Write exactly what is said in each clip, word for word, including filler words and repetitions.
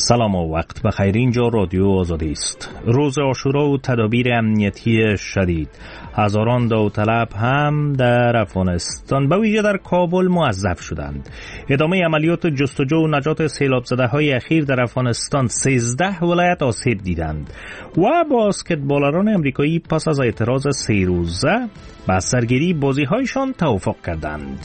سلام و وقت بخیر. اینجا رادیو آزادی است. روز عاشورا و تدابیر امنیتی شدید. هزاران داوطلب هم در افغانستان به ویژه در کابل موظف شدند. ادامه عملیات جستجو و نجات سیلاب زده های اخیر در افغانستان سیزده ولایت آسیب دیدند و باسکتبالران امریکایی پس از اعتراض سه روزه به سرگیری بازی هایشان توافق کردند.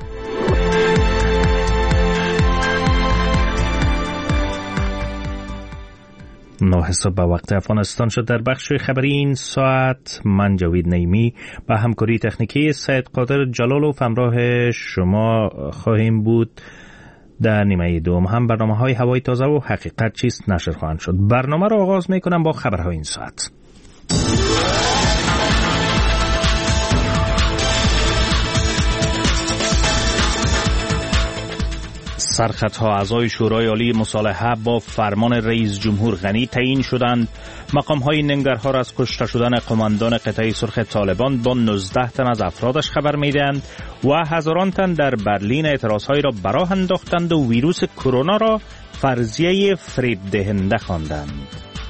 نه صبح به وقت افغانستان شد. در بخش خبری این ساعت من جاوید نیمی با همکاری تکنیکی سید قادر جلالوف همراه شما خواهیم بود. در نیمه دوم هم برنامه های هوای تازه و حقیقت چیست نشر خواهند شد. برنامه را آغاز می کنم با خبرهای این ساعت. سرخطها اعضای شورای عالی مصالحه با فرمان رئیس جمهور غنی تعیین شدند. مقام‌های ننگرهار از کشته شدن قماندان قطعه سرخ طالبان با نوزده تن از افرادش خبر می‌دهند و هزاران تن در برلین اعتراض‌هایی را براه انداختند و ویروس کرونا را فرضیه فریب دهنده خواندند.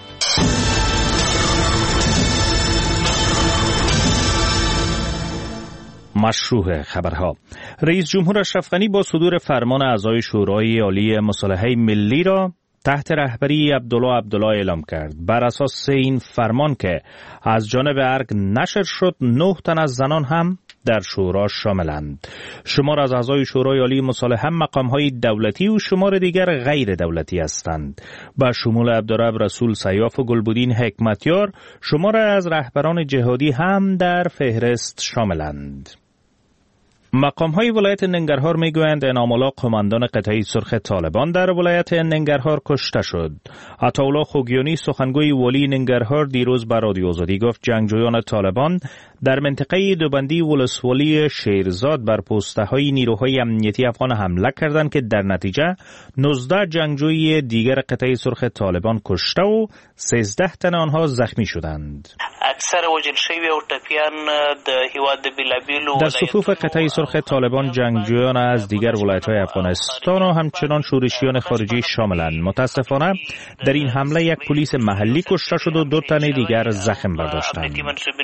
مشروع خبرها. رئیس جمهور اشرف غنی با صدور فرمان اعضای شورای عالی مصالحه ملی را تحت رهبری عبدالله عبدالله اعلام کرد. بر اساس این فرمان که از جانب ارگ نشر شد، نه تن از زنان هم در شورا شاملند. شمار از اعضای شورای عالی مصالحه مقام‌های دولتی و شمار دیگر غیر دولتی هستند. با شمول عبدالرب رسول سیاف و گلبدین حکمتیار، شمار از رهبران جهادی هم در فهرست شاملند. مقام‌های ولایت ننگرهار می‌گویند انعام الله قماندان قطعه سرخ طالبان در ولایت ننگرهار کشته شد. عطاالله خوگیانی سخنگوی والی ننگرهار دیروز به رادیو آزادی گفت جنگجویان طالبان در منطقه دوبندی ولسوالی شیرزاد بر پست‌های نیروهای امنیتی افغان حمله کردند که در نتیجه نوزده جنگجوی دیگر قطعه سرخ طالبان کشته و سیزده تن آنها زخمی شدند. اکثر وژل شوی او ټپیان د هیواد د بیلابیلو در صفوف قطعه سرخ طالبان جنگجویان از دیگر ولایت‌های افغانستان و همچنان شورشیان خارجی شاملند. متاسفانه در این حمله یک پلیس محلی کشته شد و دو تن دیگر زخم برداشتند.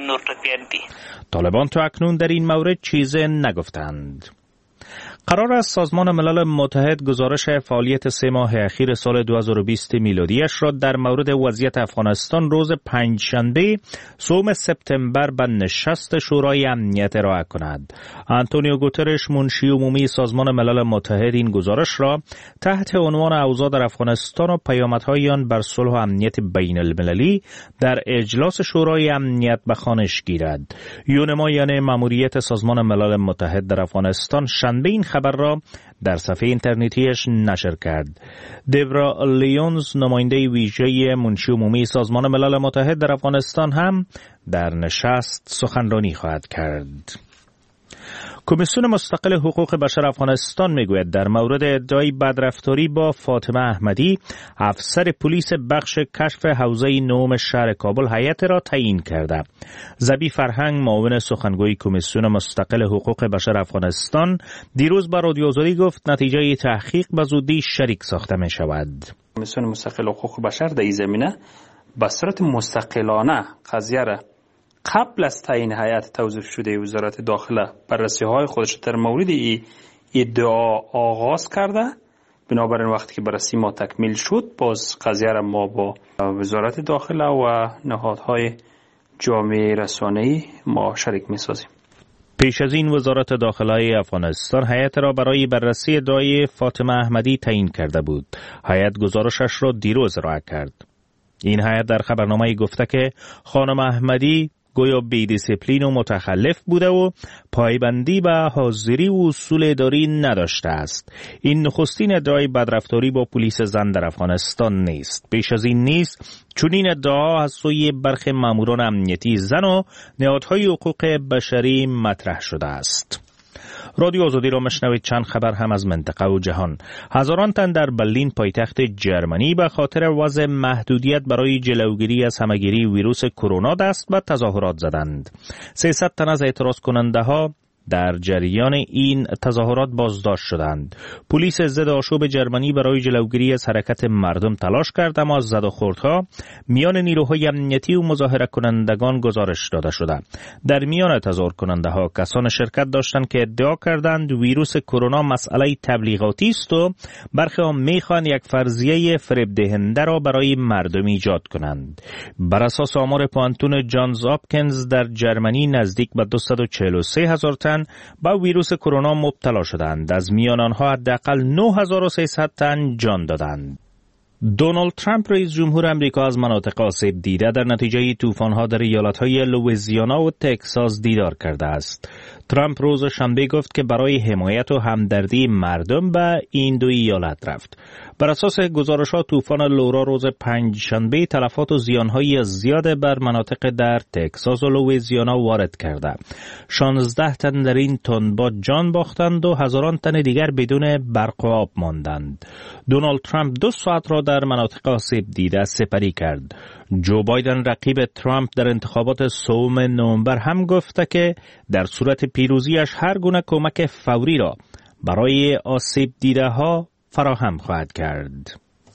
طالبان تا اکنون در این مورد چیزی نگفتند. قرار است سازمان ملل متحد گزارش فعالیت سه ماه اخیر سال دو هزار و بیست میلادیش را در مورد وضعیت افغانستان روز پنجشنبه سوم سپتامبر به نشست شورای امنیت ارائه کند. آنتونیو گوترش منشی عمومی سازمان ملل متحد این گزارش را تحت عنوان اوضاع در افغانستان و پیامدهای آن بر صلح و امنیت بین المللی در اجلاس شورای امنیت به خوانش گیرد. یونمایان ماموریت سازمان ملل متحد در افغانستان شنبه این خبر را در صفحه اینترنتیش نشر کرد. دیبرا لیونز نماینده ویژه منشی عمومی سازمان ملل متحد در افغانستان هم در نشست سخنرانی خواهد کرد. کمیسیون مستقل حقوق بشر افغانستان میگوید در مورد ادعای بدرفتاری با فاطمه احمدی افسر پلیس بخش کشف حوزه نهم شهر کابل هیئت را تعیین کرده. زبی فرهنگ معاون سخنگوی کمیسیون مستقل حقوق بشر افغانستان دیروز با رادیو آزادی گفت نتیجه تحقیق به زودی شریک ساخته می شود. کمیسیون مستقل حقوق بشر در این زمینه به صورت مستقلانه قضیه را قبل از تعیین هیئت توظیف شده وزارت داخله بررسی‌های خودش در مورد این ادعا آغاز کرده. بنابراین وقتی که بررسی ما تکمیل شد باز قضیه را ما با وزارت داخله و نهادهای جامعه رسانه‌ای ما شریک می‌سازیم. پیش از این وزارت داخله افغانستان هیئت را برای بررسی ادعای فاطمه احمدی تعیین کرده بود. هیئت گزارشش را دیروز ارائه کرد. این هیئت در خبرنامه‌ای گفته که خانم احمدی گویا بی دیسیپلین و متخلف بوده و پایبندی به حاضری و اصول اداری نداشته است. این نخستین ادعای بدرفتاری با پلیس زن در افغانستان نیست. پیش از این نیست چون این ادعا از سوی برخی ماموران امنیتی زن و نهادهای حقوق بشری مطرح شده است. رادیو آزادی را مشنوید. چند خبر هم از منطقه و جهان. هزاران تن در برلین پایتخت جرمنی به خاطر وضع محدودیت برای جلوگیری از همهگیری ویروس کرونا دست به تظاهرات زدند. سیصد تن از اعتراض کننده ها در جریان این تظاهرات بازداشت شدند. پلیس ضد آشوب جرمنی برای جلوگیری از حرکت مردم تلاش کرد، اما زد و خوردها میان نیروهای امنیتی و مظاهره کنندگان گزارش داده شده. در میان تظاهر کننده ها کسان شرکت داشتند که ادعا کردند ویروس کرونا مسئله تبلیغاتی است و برخی ها میخوان یک فرضیه فریب دهنده را برای مردم ایجاد کنند. بر اساس آمار پوانتون جانز هاپکینز در جرمنی نزدیک به دویست و چهل و سه هزار تن با ویروس کرونا مبتلا شدند. از میان آنها حداقل نه هزار و سیصد تن جان دادند. دونالد ترامپ رئیس جمهور امریکا از مناطق آسیب دیده در نتیجه طوفان‌ها در ایالت‌های لوئیزیانا و تگزاس دیدار کرده است. ترامپ روز شنبه گفت که برای حمایت و همدردی مردم به این دو ایالت رفت. بر اساس گزارش‌ها طوفان لورا روز پنجشنبه تلفات و زیان‌های زیاد بر مناطق در تگزاس و لوئیزیانا وارد کرده. شانزده تن در این تندباد جان باختند و هزاران تن دیگر بدون برق و آب ماندند. دونالد ترامپ دو ساعت را در مناطق آسیب دیده سپری کرد. جو بایدن رقیب ترامپ در انتخابات سوم نوامبر هم گفته که در صورت پیروزیش هر گونه کمک فوری را برای آسیب دیده ها فراهم خواهد کرد.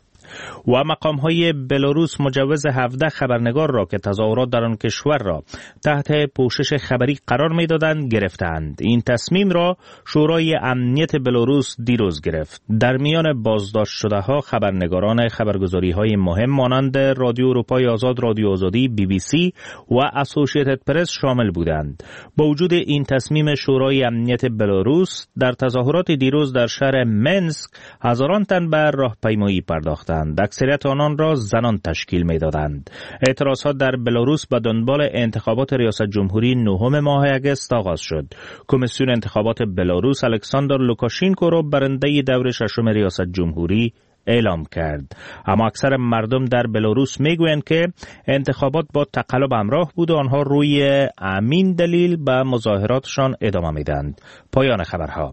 و مقام‌های بلاروس مجوز هفده خبرنگار را که تظاهرات در آن کشور را تحت پوشش خبری قرار می‌دادند گرفتند. این تصمیم را شورای امنیت بلاروس دیروز گرفت. در میان بازداشت شده‌ها خبرنگاران خبرگزاری‌های مهم مانند رادیو اروپای آزاد، رادیو آزادی، بی بی سی و اسوسییتد پرس شامل بودند. با وجود این تصمیم شورای امنیت بلاروس، در تظاهرات دیروز در شهر منسک هزاران تن بر راهپیمایی پرداختند. اکثریت آنان را زنان تشکیل می‌دادند. اعتراضات در بلاروس به دنبال انتخابات ریاست جمهوری نهم ماه اگست آغاز شد. کمیسیون انتخابات بلاروس الکساندر لوکاشینکو را برنده دور ششم ریاست جمهوری اعلام کرد. اما اکثر مردم در بلاروس میگویند که انتخابات با تقلب همراه بود و آنها روی همین دلیل به مظاهراتشان ادامه میدهند. پایان خبرها.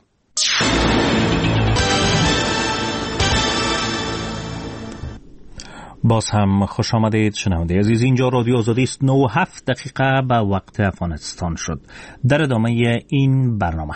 باز هم خوش آمدید شنونده عزیز. اینجا رادیو آزادی است. نه و هفت دقیقه به وقت افغانستان شد. در ادامه این برنامه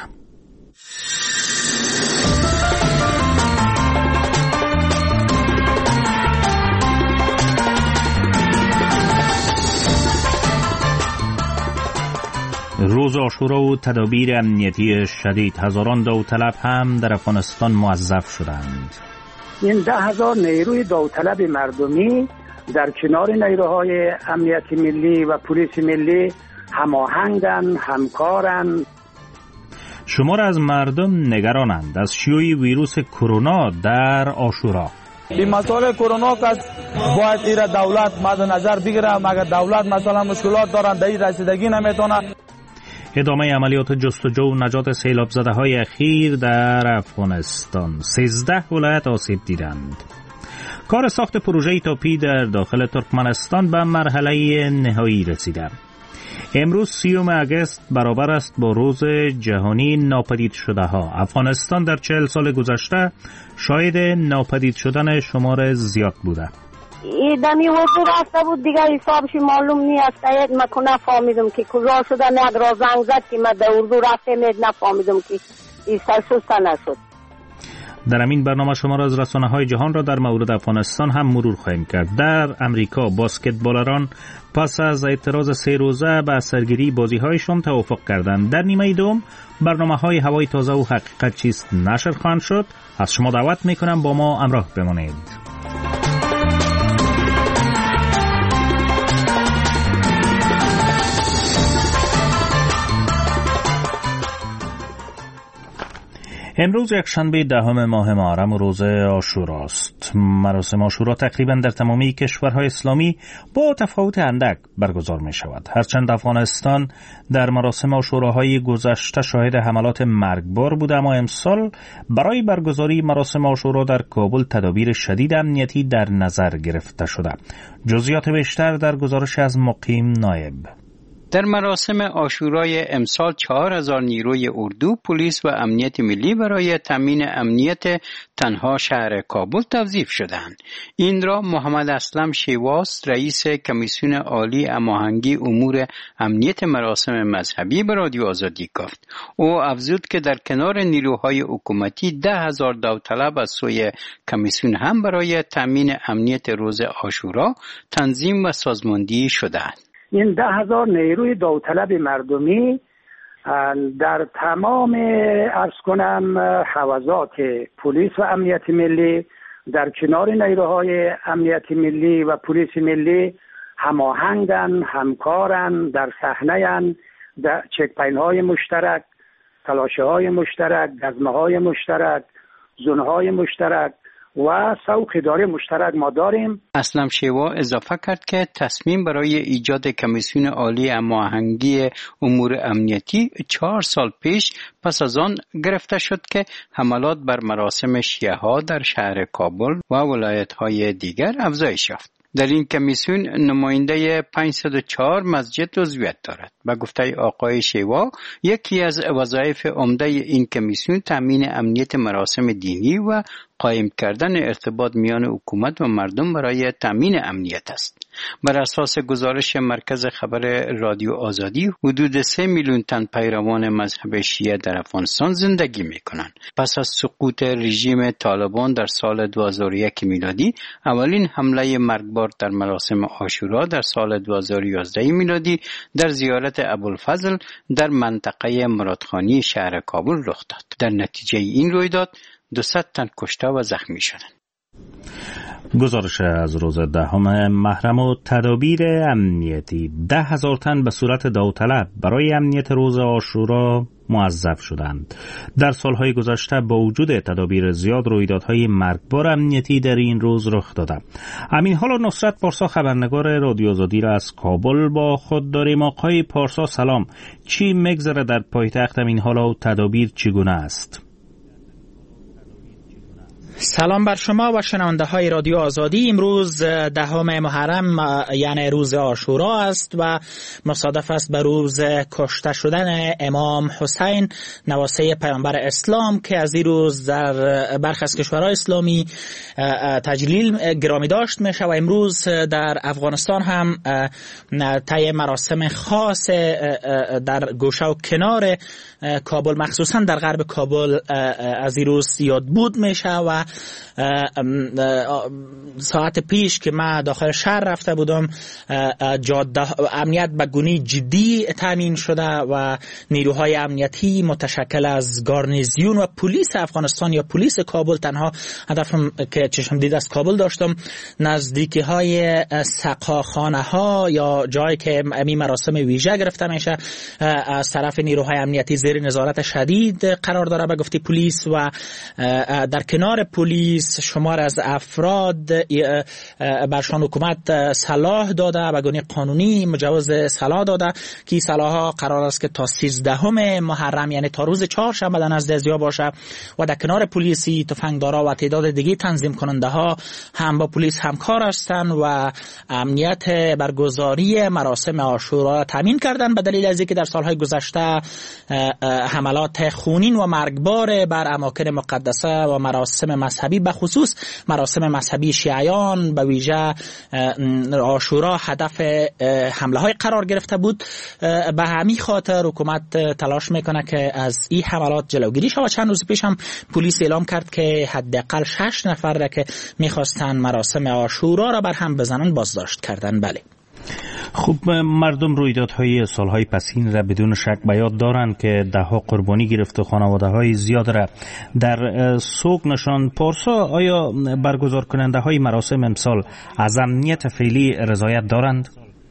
روز عاشورا و تدابیر امنیتی شدید، هزاران داوطلب هم در افغانستان موظف شدند. این ده هزار نیروی داوطلب مردمی در کنار نیروهای امنیت ملی و پلیس ملی هماهنگن، همکارن. شمار از مردم نگرانند از شیوع ویروس کرونا در عاشورا. این مسئله کرونا که باید ایره دولت مد نظر بگیره، مگر دولت مثلا مشکلات دارن در این رسیدگی نمیتونه. ادامه عملیات جستجو و نجات سیلاب زده های اخیر در افغانستان. سیزده ولایت آسیب دیدند. کار ساخت پروژه تاپی در داخل ترکمنستان به مرحله نهایی رسیده. امروز سیوم اگست برابر است با روز جهانی ناپدید شده ها. افغانستان در چهل سال گذشته شاهد ناپدید شدن شمار زیاد بوده. دمی وضو رفته بود دیگه حسابش معلوم نیست. یک من نفهمیدم که کجا شده. یک را زنگ زد که من در اردو رفته مید نفهمیدم که ایستا شسته نشد. در همین برنامه شما را از رسانه های جهان را در مورد افغانستان هم مرور خواهیم کرد. در امریکا باسکتبالران پس از اعتراض سه روزه به سرگیری بازی هایشان توافق کردند. در نیمه دوم برنامه های هوای تازه و حقیقت چیست نشر خواهند شد. از شما دعوت میکنم با ما همراه بمانید. امروز یک شنبه دهم ماه محرم و روز عاشورا است. مراسم عاشورا تقریبا در تمامی کشورهای اسلامی با تفاوت اندک برگزار می شود. هرچند افغانستان در مراسم عاشوراهای گذشته شاهد حملات مرگبار بود، اما امسال برای برگزاری مراسم عاشورا در کابل تدابیر شدید امنیتی در نظر گرفته شده. جزئیات بیشتر در گزارش از مقیم نایب. در مراسم عاشورای امسال چهار هزار نیروی اردو، پلیس و امنیت ملی برای تامین امنیت تنها شهر کابل توظیف شدند. این را محمد اسلم شیواس، رئیس کمیسیون عالی هماهنگی امور امنیت مراسم مذهبی، به رادیو آزادی گفت. او افزود که در کنار نیروهای حکومتی ده هزار داوطلب از سوی کمیسیون هم برای تامین امنیت روز عاشورا تنظیم و سازماندهی شدند. این ده هزار نیروی داوطلب مردمی در تمام عرض کنم حوزات پلیس و امنیت ملی در کنار نیروهای امنیت ملی و پلیس ملی هماهنگن، همکارن، در صحنه‌اند، در چک‌پوینت های مشترک، تلاشه های مشترک، گزمه های مشترک، زون های مشترک و سوق اداره مشترک ما داریم. اسلم شیوا اضافه کرد که تصمیم برای ایجاد کمیسیون عالی هماهنگی امور امنیتی چهار سال پیش پس از آن گرفته شد که حملات بر مراسم شیعه ها در شهر کابل و ولایت های دیگر افزایش یافت. در این کمیسیون نماینده پانصد و چهار مسجد عضویت دارد. به گفته آقای شیوا، یکی از وظایف عمده این کمیسیون تامین امنیت مراسم دینی و قایم کردن ارتباط میان حکومت و مردم برای تامین امنیت است. بر اساس گزارش مرکز خبر رادیو آزادی، حدود سه میلیون تن پیروان مذهب شیعه در افغانستان زندگی میکنند. پس از سقوط رژیم طالبان در سال دو هزار و یک میلادی، اولین حمله مرگبار در مراسم عاشورا در سال دو هزار و یازده میلادی در زیارت ابوالفضل در منطقه مرادخانی شهر کابل رخ داد. در نتیجه این رویداد دویست تن کشته و زخمی شدند. گزارش از روز دهم محرم و تدابیر امنیتی: ده هزار تن به صورت داوطلب برای امنیت روز عاشورا موظف شدند. در سالهای گذشته با وجود تدابیر زیاد، رویدادهای مرگبار امنیتی در این روز رخ داده. امین حالا نصرت پارسا، خبرنگار رادیو آزادی را از کابل با خود داریم. آقای پارسا سلام، چی مگذره در پایتخت امین حالا و تدابیر چگونه است؟ سلام بر شما و شنونده های رادیو آزادی. امروز دهم محرم یعنی روز عاشورا است و مصادف است به روز کشته شدن امام حسین نواسه پیامبر اسلام که از این روز در برخی از کشورهای اسلامی تجلیل گرامی داشت میشه و امروز در افغانستان هم طی مراسم خاص در گوشه و کنار کابل، مخصوصا در غرب کابل، از این روز یاد بود میشه و ساعت پیش که من داخل شهر رفته بودم، جاده امنیت به گونه جدی تامین شده و نیروهای امنیتی متشکل از گارنیزیون و پلیس افغانستان یا پلیس کابل، تنها هدفم که چشم دید از کابل داشتم نزدیکی های سقاخانه ها یا جایی که این مراسم ویژه گرفته میشه از طرف نیروهای امنیتی زیر نظارت شدید قرار داره به گفته پلیس و در کنار پلیس شمار از افراد برشان حکومت سلاح داده و گونه قانونی مجوز سلاح داده که سلاح ها قرار است که تا سیزدهم محرم یعنی تا روز چهارشنبه در نزد ازیا باشه و در کنار پلیسی تفنگدارا و تعداد دیگه تنظیم کننده ها هم با پلیس همکار هستند و امنیت برگزاری مراسم عاشورا تامین کردن به دلیل از اینکه در سالهای گذشته حملات خونین و مرگبار بر اماکن مقدسه و مراسم مذهبی به خصوص مراسم مذهبی شیعیان به ویژه عاشورا هدف حمله های قرار گرفته بود. به همین خاطر حکومت تلاش میکنه که از این حملات جلوگیری شه و چند روز پیش هم پلیس اعلام کرد که حداقل شش نفر را که میخواستن مراسم عاشورا را بر هم بزنن بازداشت کردن. بله، خب مردم رویدادهای سالهای پسین را بدون شک به یاد دارند که دهها قربانی گرفت و خانواده‌های زیاد را در سوگ نشاند. پارسا، آیا برگزار کننده های مراسم امسال از امنیت فعلی رضایت دارند؟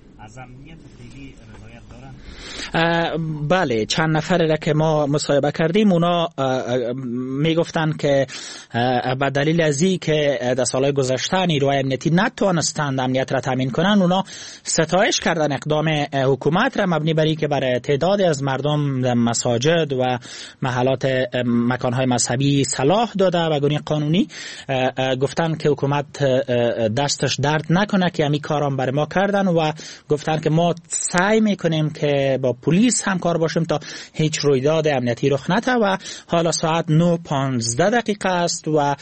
بله، چند نفره را که ما مصاحبه کردیم اونا میگفتن که به دلیل از این که در سالهای گذشته نیروهای امنیتی نتوانستند امنیت را تامین کنند، اونا ستایش کردن اقدام حکومت را مبنی بر این که برای تعدادی از مردم در مساجد و محلات مکانهای مذهبی سلاح داده و گونه قانونی. گفتن که حکومت دستش درد نکنه که همین کارام برای ما کردن و گفتن که ما ما سعی میکنیم که با پلیس همکار باشیم تا هیچ رویداد امنیتی رخ نده و حالا ساعت نه و پانزده دقیقه است و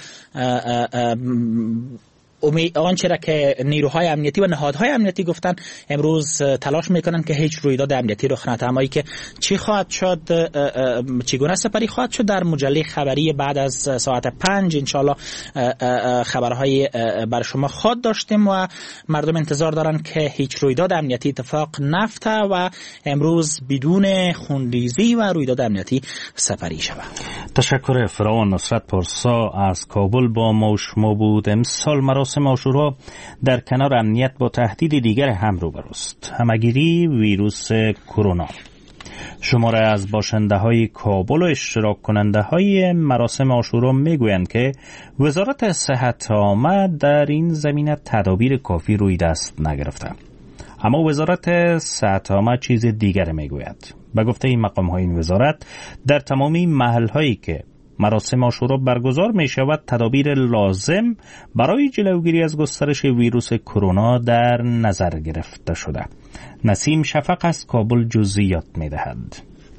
آنچه را که نیروهای امنیتی و نهادهای امنیتی گفتن امروز تلاش میکنن که هیچ رویداد امنیتی رخ نده. اما ای که چی خواهد شد، چگونه سپری خواهد شد، در مجله خبری بعد از ساعت پنج انشالله خبرهای بر شما خواهد داشتیم و مردم انتظار دارن که هیچ رویداد امنیتی اتفاق نیفته و امروز بدون خونریزی و رویداد امنیتی سپری شود. تشکر. فراوان نصرت پارسا از کابل با ما و شما بود. امسال مراسم عاشورا در کنار امنیت با تهدید دیگر هم روبروست، همه‌گیری ویروس کرونا. شماره از باشنده های کابل و اشتراک کننده های مراسم عاشورا میگویند که وزارت صحت عامه در این زمینه تدابیر کافی روی دست نگرفته. اما وزارت صحت عامه چیز دیگر میگوید. به گفته این مقام های این وزارت در تمامی محل هایی که مراسم عاشورا برگزار می شود تدابیر لازم برای جلوگیری از گسترش ویروس کرونا در نظر گرفته شده. نسیم شفق از کابل جزئیات می دهد.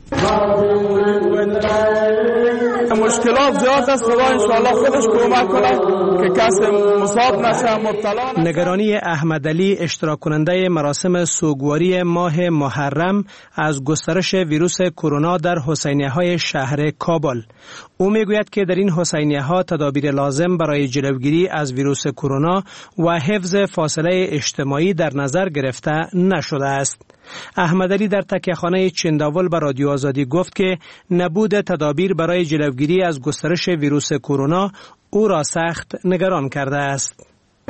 مشکلات زیاد است، خدا انشاءالله خودش کمک کنه که کسی مصاب نشه، مبتلا نشه. نگرانی احمد علی اشتراک کننده مراسم سوگواری ماه محرم از گسترش ویروس کرونا در حسینیه های شهر کابل. او میگوید که در این حسینیه ها تدابیر لازم برای جلوگیری از ویروس کرونا و حفظ فاصله اجتماعی در نظر گرفته نشده است. احمد علی در تکیه‌خانه چنداول به رادیو آزادی گفت که نبود تدابیر برای جلوگیری از گسترش ویروس کرونا او را سخت نگران کرده است.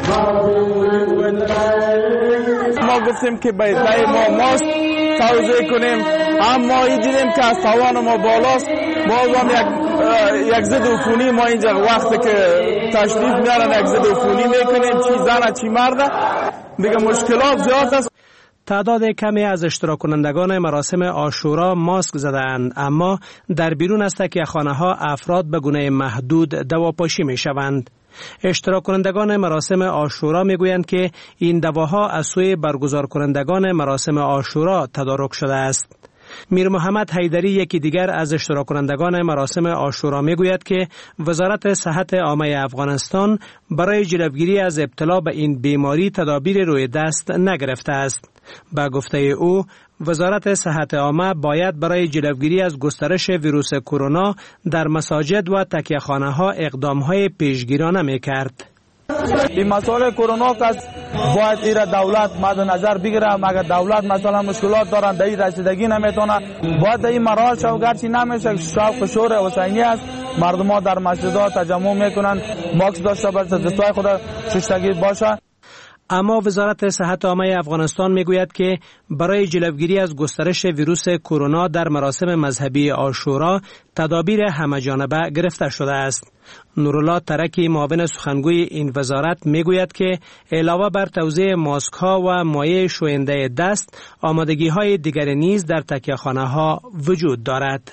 ما گفتیم که بهتره ما ماسک توزیع کنیم، اما این دیدیم که از توان ما بالاست. باز هم یک یک ضد عفونی ما اینجا وقتی که تشریف میارن یک ضد عفونی میکنیم، چی زن چی مرد، دیگه مشکلات زیاد است. تعداد کمی از اشتراک کنندگان مراسم عاشورا ماسک زدند، اما در بیرون از تکیه‌خانه ها افراد به گونه محدود دواپاشی می شوند. اشتراک کنندگان مراسم عاشورا می گویند که این دواها از سوی برگزار کنندگان مراسم عاشورا تدارک شده است. میر محمد حیدری یکی دیگر از اشتراک کنندگان مراسم عاشورا می گوید که وزارت صحت عامه افغانستان برای جلوگیری از ابتلا به این بیماری تدابیر روی دست نگرفته است. با گفته او وزارت صحت عامه باید برای جلوگیری از گسترش ویروس کرونا در مساجد و تکیه‌خانه ها اقدام های پیشگیرانه می کرد. این مسئله کرونا که باید ایره دولت مد نظر بگیره. مگر دولت مثلا مشکلات دارن در این رسیدگی نمیتونه، باید در این مراحل شو گرچه نمیشه. شوق شور حسینی است، مردم ها در مسجدها تجمع میکنن، ماسک داشته باشه، دستای خود شستگی باشه. اما وزارت صحت عامه افغانستان میگوید که برای جلوگیری از گسترش ویروس کرونا در مراسم مذهبی عاشورا تدابیر همه‌جانبه گرفته شده است. نورالله ترکی معاون سخنگوی این وزارت میگوید که علاوه بر توزیع ماسک ها و مایع شوینده دست، آمادگی های دیگر نیز در تکیه‌خانه ها وجود دارد.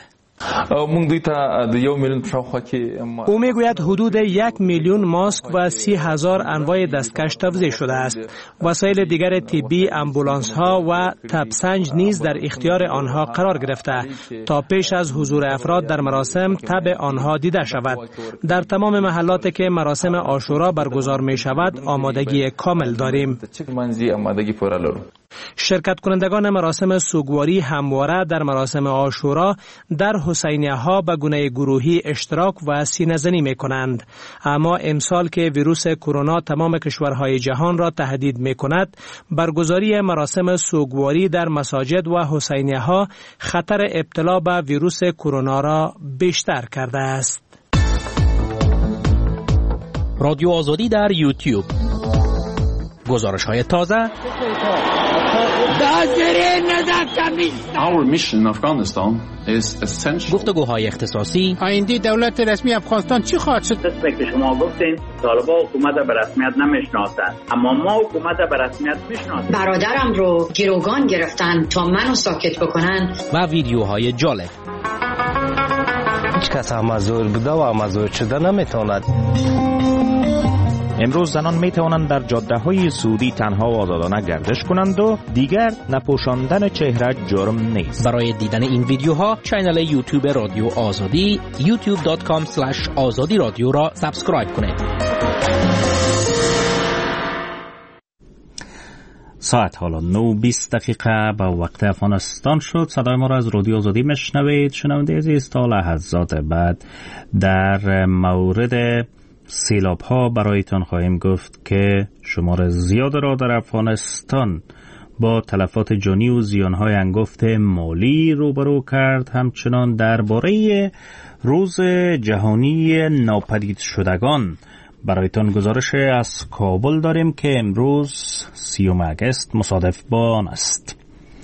او میگوید حدود یک میلیون ماسک و سی هزار انواع دستکش توزیع شده است. وسایل دیگر طبی، امبولانس ها و تبسنج نیز در اختیار آنها قرار گرفته تا پیش از حضور افراد در مراسم تب آنها دیده شود. در تمام محلات که مراسم عاشورا برگزار می شود آمادگی کامل داریم. شرکت کنندگان مراسم سوگواری همواره در مراسم عاشورا در حسینیه ها به گونه گروهی اشتراک و سینه زنی می کنند. اما امسال که ویروس کرونا تمام کشورهای جهان را تهدید می کند، برگزاری مراسم سوگواری در مساجد و حسینیه ها خطر ابتلا به ویروس کرونا را بیشتر کرده است. رادیو آزادی در یوتیوب، گزارش های تازه، Our mission in Afghanistan is essential. گفتگوهای اختصاصی. آینده دولت رسمی افغانستان چی خواهد شد؟ دسته که شما گفتین طالبان حکومت به رسمیت نمیشناسند، اما ما حکومت به رسمیت میشناسیم. برادرم رو گروگان گرفتن تا منو ساکت بکنن. و ویدیوهای جالب. هیچ کس هم مزور بوده و مزور شده نمیتواند. امروز زنان می توانند در جاده های سعودی تنها و آزادانه گردش کنند و دیگر نپوشاندن چهره جرم نیست. برای دیدن این ویدیوها کانال یوتیوب رادیو آزادی یوتیوب دات کام اسلش آزادی رادیو را سابسکرایب کنید. ساعت حالا نه بیست دقیقه به وقت افغانستان شد. صدای ما را از رادیو آزادی میشنوید. شنونده عزیز، تا لحظات بعد در مورد سیلاب ها برایتان خواهیم گفت که شمار زیاد را در افغانستان با تلفات جانی و زیانهای انگفت مالی روبرو کرد. همچنان درباره روز جهانی ناپدید شدگان برایتان گزارش از کابل داریم که امروز سیوم اگست مصادف با آن است.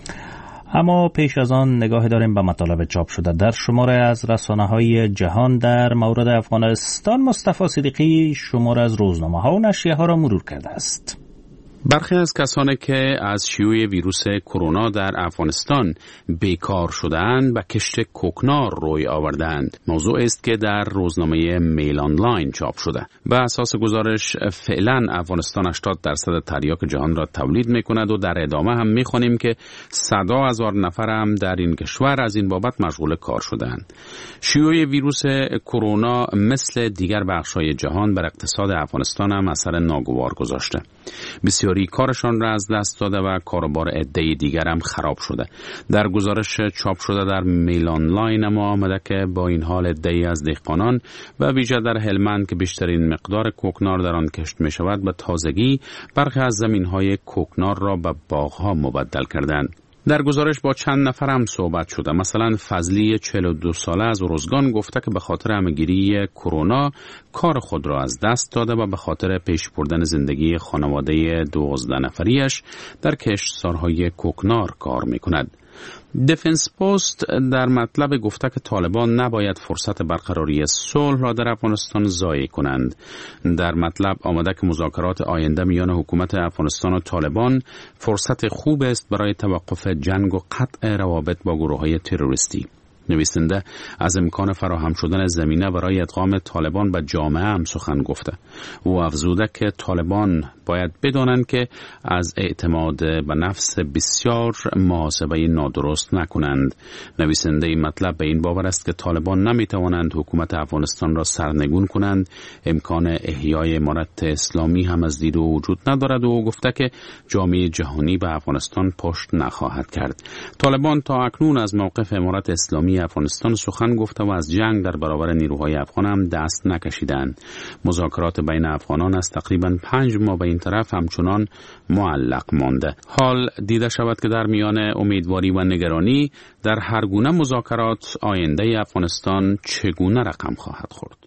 اما پیش از آن نگاه داریم به مطالب چاپ شده در شماره از رسانه‌های جهان در مورد افغانستان. مصطفی صدیقی شماره از روزنامه‌ها و نشریه‌ها را مرور کرده است. برخی از کسانی که از شیوع ویروس کرونا در افغانستان بیکار شده‌اند به کشت کوکنار روی آوردند. موضوع است که در روزنامه میل آنلاین چاپ شده. به اساس گزارش فعلا افغانستان هشتاد درصد تریاک جهان را تولید می‌کند و در ادامه هم می‌خوانیم که صدها هزار نفر هم در این کشور از این بابت مشغول کار شدند. شیوع ویروس کرونا مثل دیگر بخش‌های جهان بر اقتصاد افغانستان هم اثر ناگوار گذاشته. بسیاری کارشان را از دست داده و کاروبار عده‌ای دیگر هم خراب شده. در گزارش چاپ شده در میل آنلاین ما آمده که با این حال عده‌ای از دهقانان و ویژه در هلمند که بیشترین مقدار کوکنار در آن کشت می شود به تازگی برخی از زمین‌های کوکنار را به باغ‌ها مبدل کردند. در گزارش با چند نفر هم صحبت شده. مثلا فضلی چهل و دو ساله از ارزگان گفته که به خاطر همه‌گیری کرونا کار خود را از دست داده و به خاطر پیش بردن زندگی خانواده دوازده نفریش در کشتزارهای کوکنار کار می‌کند. دفنس پست در مطلب گفته که طالبان نباید فرصت برقراری صلح را در افغانستان ضایع کنند. در مطلب آمده که مذاکرات آینده میان حکومت افغانستان و طالبان فرصت خوب است برای توقف جنگ و قطع روابط با گروه‌های تروریستی. نویسنده از امکان فراهم شدن زمینه برای ادغام طالبان به جامعه هم سخن گفته. او افزوده که طالبان باید بدانند که از اعتماد به نفس بسیار محاسبه نادرست نکنند. نویسنده این مطلب به این باور است که طالبان نمیتوانند حکومت افغانستان را سرنگون کنند. امکان احیای امارت اسلامی هم از دید او وجود ندارد و او گفته که جامعه جهانی به افغانستان پشت نخواهد کرد. طالبان تا اکنون از موقف امارت اسلامی افغانستان سخن گفته و از جنگ در برابر نیروهای افغان هم دست نکشیدند. مذاکرات بین افغانان از تقریباً پنج ماه به این طرف همچنان معلق مانده. حال دیده شود که در میان امیدواری و نگرانی در هر گونه مذاکرات آینده افغانستان چگونه رقم خواهد خورد.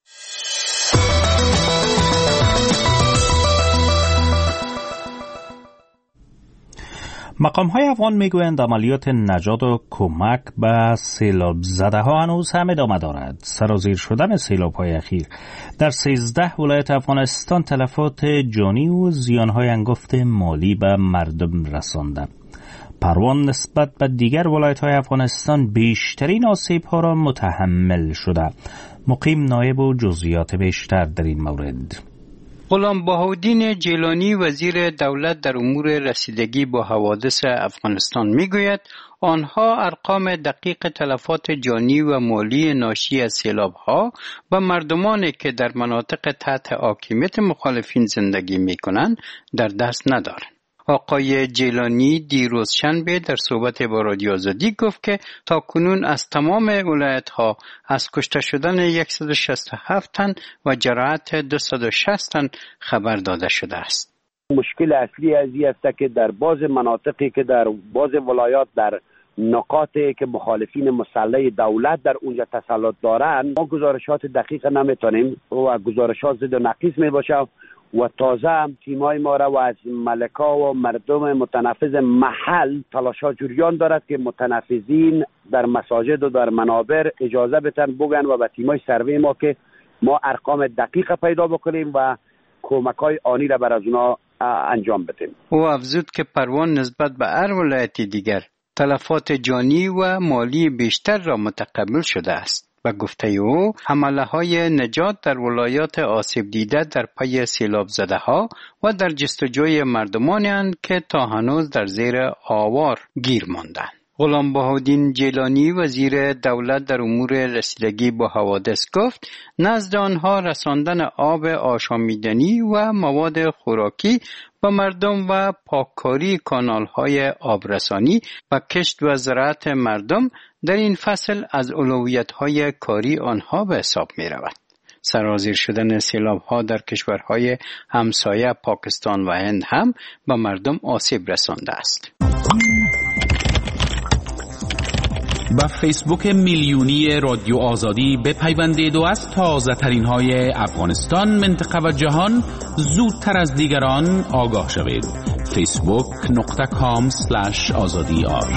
مقام های افغان میگویند عملیات نجات و کمک به سیلاب زده ها هنوز هم ادامه دارد. سرازیر شدن سیلاب های اخیر در سیزده ولایت افغانستان تلفات جانی و زیان های انگفت مالی به مردم رسانده. پروان نسبت به دیگر ولایت های افغانستان بیشترین آسیب ها را متحمل شده. مقیم نایب و جزئیات بیشتر در این مورد. غلام بهاءالدین جیلانی وزیر دولت در امور رسیدگی با حوادث افغانستان میگوید آنها ارقام دقیق تلفات جانی و مالی ناشی از سیلاب‌ها و مردمانی که در مناطق تحت حاکمیت مخالفین زندگی میکنند در دست ندارند. آقای جیلانی دیروز شنبه در صحبت با رادیو آزادی گفت که تاکنون از تمام ولایت‌ها از کشته شدن صد و شصت و هفت تن و جراحت دویست و شصت تن خبر داده شده است. مشکل اصلی از این است که در بعض مناطقی که در بعض ولایات در نقاطی که مخالفین مسلح دولت در اونجا تسلط دارند ما گزارشات دقیق نمیتونیم و گزارشات ضد و نقیض میباشه و تازه هم تیمای ما را و از ملکا و مردم متنفذ محل تلاشات جریان دارد که متنفذین در مساجد و در منابر اجازه بتن بگن و به تیمای سروی ما که ما ارقام دقیق پیدا بکنیم و کمک‌های آنی را بر از اونا انجام بدیم. او افزود که پروان نسبت به هر ولایت دیگر تلفات جانی و مالی بیشتر را متقبل شده است. به گفته او حمله های نجات در ولایات آسیب دیده در پی سیلاب زده ها و در جستجوی مردمانی اند که تا هنوز در زیر آوار گیر ماندند. غلام بهاءالدین جیلانی وزیر دولت در امور رسیدگی با حوادث گفت نزد آنها رساندن آب آشامیدنی و مواد خوراکی به مردم و پاککاری کانال‌های آبرسانی و کشت و زراعت مردم در این فصل از اولویت‌های کاری آنها به حساب می‌رود. سرازیر شدن سیلاب‌ها در کشورهای همسایه پاکستان و هند هم به مردم آسیب رسانده است. با فیسبوک میلیونی رادیو آزادی بپیوندید و از تازه ترین های افغانستان، منطقه و جهان زودتر از دیگران آگاه شوید. فیسبوک نقطه کام سلش آزادی آر.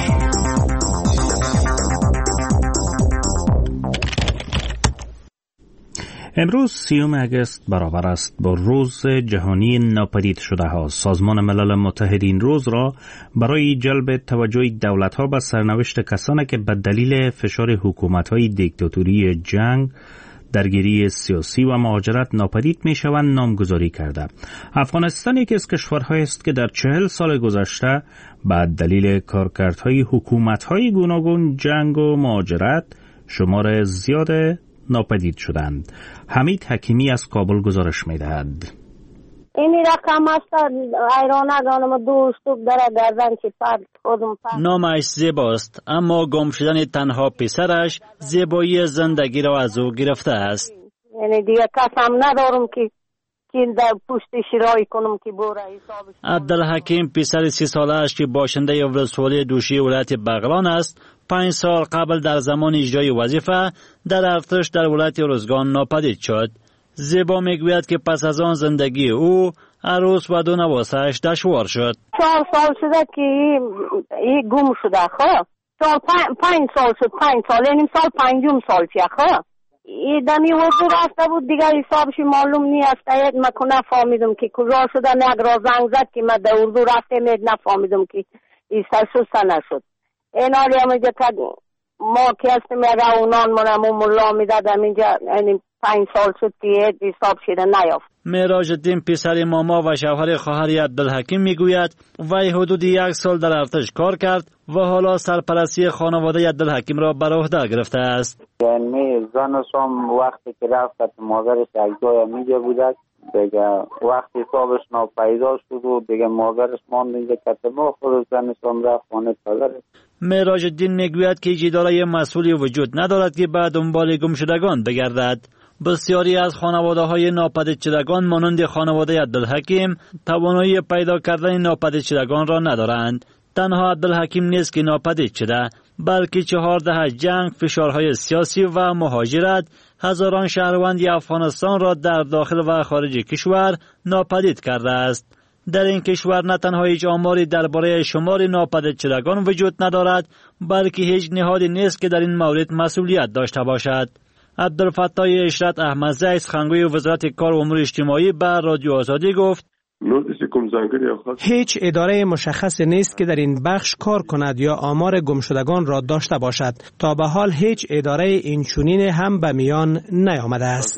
امروز سیوم اگست برابر است با روز جهانی ناپدید شده ها. سازمان ملل متحد این روز را برای جلب توجه دولت ها به سرنوشت کسانی که به دلیل فشار حکومت های دیکتاتوری جنگ، درگیری سیاسی و مهاجرت ناپدید می شوند نامگذاری کرده. افغانستان یکی از کشورهایی است که در چهل سال گذشته به دلیل کارکردهای حکومت های گوناگون جنگ و مهاجرت شمار زیاد ناپدید شدند. حمید حکیمی از کابل گزارش می‌دهد. این رقم است ایرانه دانم دوست داره گردن که پرد خودم پرد. نامش زیباست اما گم شدن تنها پسرش زیبایی زندگی را از او گرفته است. یعنی دیگه قسم ندارم که که در پشت شرای کنم که بوره حسابش. عبدالحکیم پسر سی ساله است که باشنده ولسوالی دوشی ولایت بغلان است. پنج سال قبل در زمان اجرای وظیفه در ارتش در ولایت ارزگان ناپدید شد. زیبا میگوید که پس از آن زندگی او عروس و دو نواسه‌اش دشوار شد. چهار سال شده که این گم شده خب. سال پنج, پنج سال شد پنج سال یعنی سال پنجم سال چه خب. این دمی وضو رفته بود دیگه حسابش معلوم نیست. یک مکو نفهمیدم که کجا شده. یک را زنگ زد که من در اردو رفته مید نفهمیدم که این سرشسته نشد. این حالی هم اینجا که ما که هستیم اگر اونان منم اون ملا میدادم اینجا یعنی پنج سال شد که حساب شده نیافت. معراج الدین پسر ماما و شوهر خواهر عبدالحکیم میگوید وی حدود یک سال در ارتش کار کرد و حالا سرپرستی خانواده عبدالحکیم را بر عهده گرفته است. یعنی زن سام وقتی که رفت مادرش یک جای میگه بودک دیگه وقتی حسابش ناپیدا شد و دیگه مادرش ماند اینجا کتبا خود زن سام رفت خانه پدرش. معراج الدین میگوید که هیچ اداره مسئولی وجود ندارد که به دنبال گم شدگان بگردد. بسیاری از خانواده های ناپدید شدگان مانند خانواده عبدالحکیم توانایی پیدا کردن ناپدید شدگان را ندارند. تنها عبدالحکیم نیست که ناپدید شده، بلکه چهار دهه جنگ، فشارهای سیاسی و مهاجرت هزاران شهروند افغانستان را در داخل و خارج کشور ناپدید کرده است. در این کشور نه تنها هیچ آماری درباره شمار ناپدید شدگان وجود ندارد، بلکه هیچ نهادی نیست که در این مورد مسئولیت داشته باشد. عبدالفتاح اشرت احمدزی سخنگوی وزارت کار و امور اجتماعی به رادیو آزادی گفت هیچ اداره مشخصی نیست که در این بخش کار کند یا آمار گمشدگان را داشته باشد. تا به حال هیچ اداره اینچنین هم به میان نیامده است.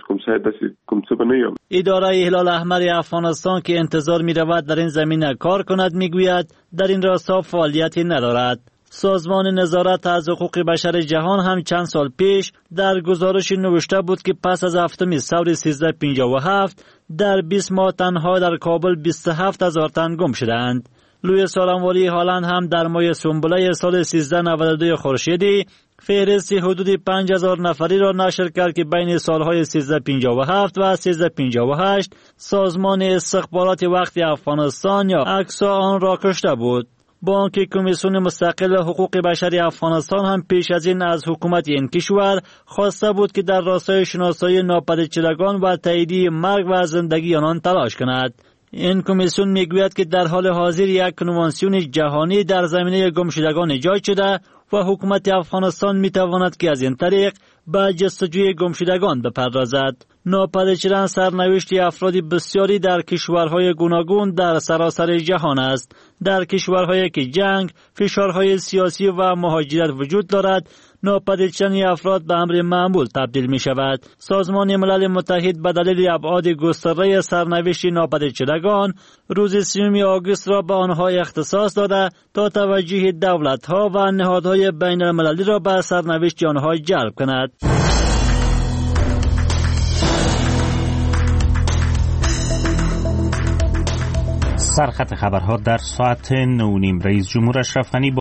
اداره هلال احمر افغانستان که انتظار می رود در این زمینه کار کند میگوید در این راستا فعالیتی ندارد. سازمان نظارت از حقوق بشر جهان هم چند سال پیش در گزارش نوشته بود که پس از هفتم ثور سیزده پنجاه و هفت در بیست ماه تنها در کابل بیست و هفت هزار تن گم شدند. لوی سالنواری هالند هم در ماه سنبله سال سیزده نود و دو خورشیدی فهرست حدود پنج هزار نفری را نشر کرد که بین سالهای سیزده پنجاه و هفت و سیزده پنجاه و هشت سازمان استخبارات وقتی افغانستان یا اکسا آن را کشته بود. با آنکه کمیسیون مستقل حقوق بشر افغانستان هم پیش از این از حکومت این کشور خواسته بود که در راستای شناسایی ناپدید شدگان و تاییدی مرگ و زندگی آنان تلاش کند. این کمیسیون میگوید که در حال حاضر یک کنوانسیون جهانی در زمینه گمشدگان ایجاد شده و حکومت افغانستان میتواند که از این طریق به جستجوی گمشدگان بپردازد. ناپدید شدن سرنوشت افراد بسیاری در کشورهای گوناگون در سراسر جهان است. در کشورهایی که جنگ، فشارهای سیاسی و مهاجرت وجود دارد، ناپدید شدن افراد به امر معمول تبدیل می شود. سازمان ملل متحد به دلیل ابعاد گسترده سرنوشت ناپدید شدگان روز سوم آگوست را به آنها اختصاص داده تا توجه دولت‌ها و نهادهای بین المللی را به سرنوشت آنها جلب کند. سرخط خبرها در ساعت نو نیم. رئیس جمهور اشرف غنی